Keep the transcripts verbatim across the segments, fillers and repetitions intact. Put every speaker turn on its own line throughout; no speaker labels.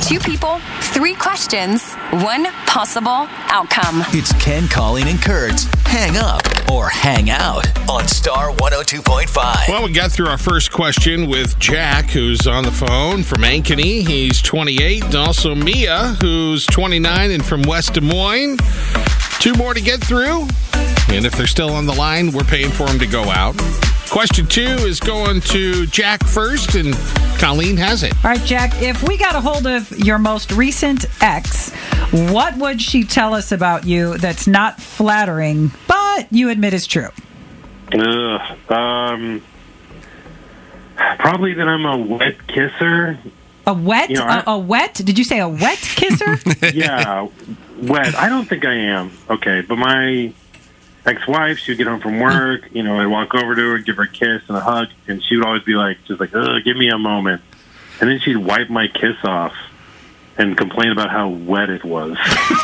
Two people, three questions, one possible outcome.
It's Ken, Colleen, and Kurt's Hang Up or Hang Out on Star one oh two point five.
Well, we got through our first question with Jack, who's on the phone from Ankeny. He's twenty-eight. And also Mia, who's twenty-nine and from West Des Moines. Two more to get through. And if they're still on the line, we're paying for them to go out. Question two is going to Jack first, and Colleen has it.
All right, Jack, if we got a hold of your most recent ex, what would she tell us about you that's not flattering, but you admit is true?
Ugh, um, probably that I'm a wet kisser.
A wet?
You know, I,
a, a wet? Did you say a wet kisser?
Yeah, wet. I don't think I am. Okay, but my ex-wife, she would get home from work, you know, I'd walk over to her, give her a kiss and a hug, and she would always be like, just like, ugh, give me a moment. And then she'd wipe my kiss off and complain about how wet it was.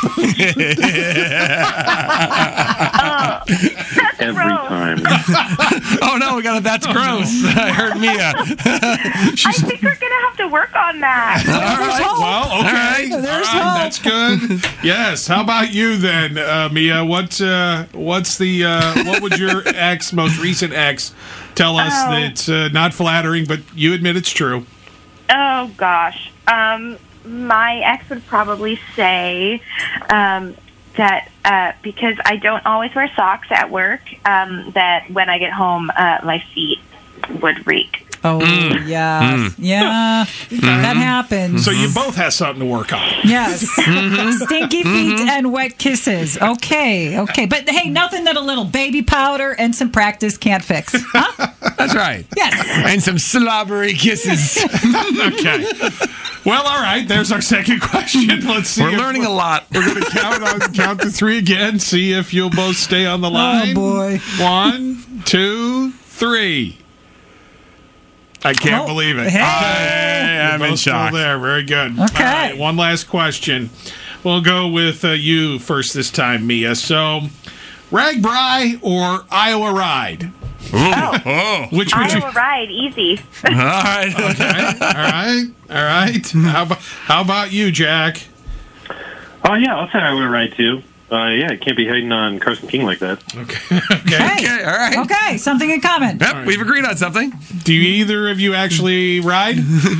Oh,
Every
gross.
time.
Oh, no, we got it. That's gross. I heard Mia.
I think we're going to have to work on that.
All right. Well, okay.
All right.
All
There's
right.
hope.
That's good. Yes. How about you then, uh, Mia? What uh, what's the uh, what would your ex, most recent ex, tell us
Oh.
that's uh, not flattering, but you admit it's true?
Oh, gosh. Um, my ex would probably say um, that uh, because I don't always wear socks at work, um, that when I get home, uh, my feet would reek.
Oh, yeah. Yeah. That happens.
So you both have something to work on.
Yes. Stinky feet and wet kisses. Okay. Okay. But hey, nothing that a little baby powder and some practice can't fix. Huh?
That's right.
Yes.
And some slobbery kisses.
Okay. Well, all right. There's our second question. Let's see.
We're
if
learning a lot.
We're going to count on count to three again. See if you'll both stay on the line.
Oh, boy.
One, two, three. I can't
Oh,
believe it.
hey.
Okay.
I'm
You're
in
both still
shock.
there. Very good.
Okay.
All right, one last question. We'll go with uh, you first this time, Mia. So, Ragbri or Iowa Ride?
Oh.
Which would you?
Iowa ride, easy.
All right.
Okay. All right. All right. How about, how about you, Jack?
Oh, yeah, I'll say I would right too. Uh, yeah, can't be hating on Carson King like that.
Okay. Okay.
Hey.
Okay, all right.
Okay. Something in common.
Yep,
right.
we've agreed on something.
Do you, either of you actually ride?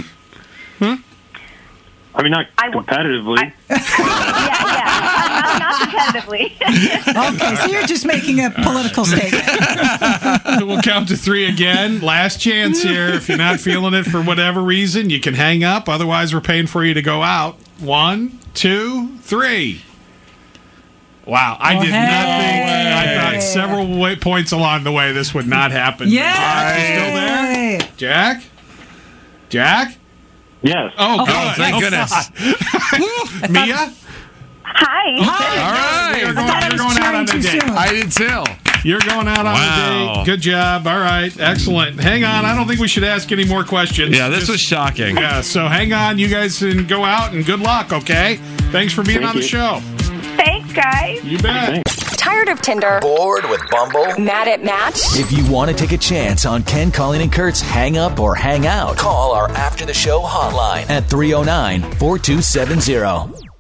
I mean, not
I w-
competitively.
I- yeah, yeah. Not, not competitively.
Okay. So you're just making a political statement.
We'll count to three again. Last chance here. If you're not feeling it for whatever reason, you can hang up. Otherwise, we're paying for you to go out. One, two, three. Wow, I
Well,
did
hey.
not think. I thought several way, points along the way this would not happen.
Yeah.
Jack, you still there? Jack? Jack?
Yes.
Oh,
Oh,
good.
thank
Oh,
goodness.
God. Mia?
Hi.
All
You're
right.
going,
I thought I
you're
was
going out
trying
on a
too
date.
soon.
I did too.
You're going out on
Wow.
a date. Good job. All right. Excellent. Hang on. I don't think we should ask any more questions.
Yeah, this
Just-
was shocking.
Yeah, so hang on. You guys can go out and good luck, okay? Thanks for being
Thank
on the
you.
show.
Thanks, guys.
You bet.
Tired of Tinder?
Bored with Bumble?
Mad at Match?
If you want to take a chance on Ken, Colleen, and Kurt's Hang Up or Hang Out, call our After the Show hotline at three oh nine, four two seven zero.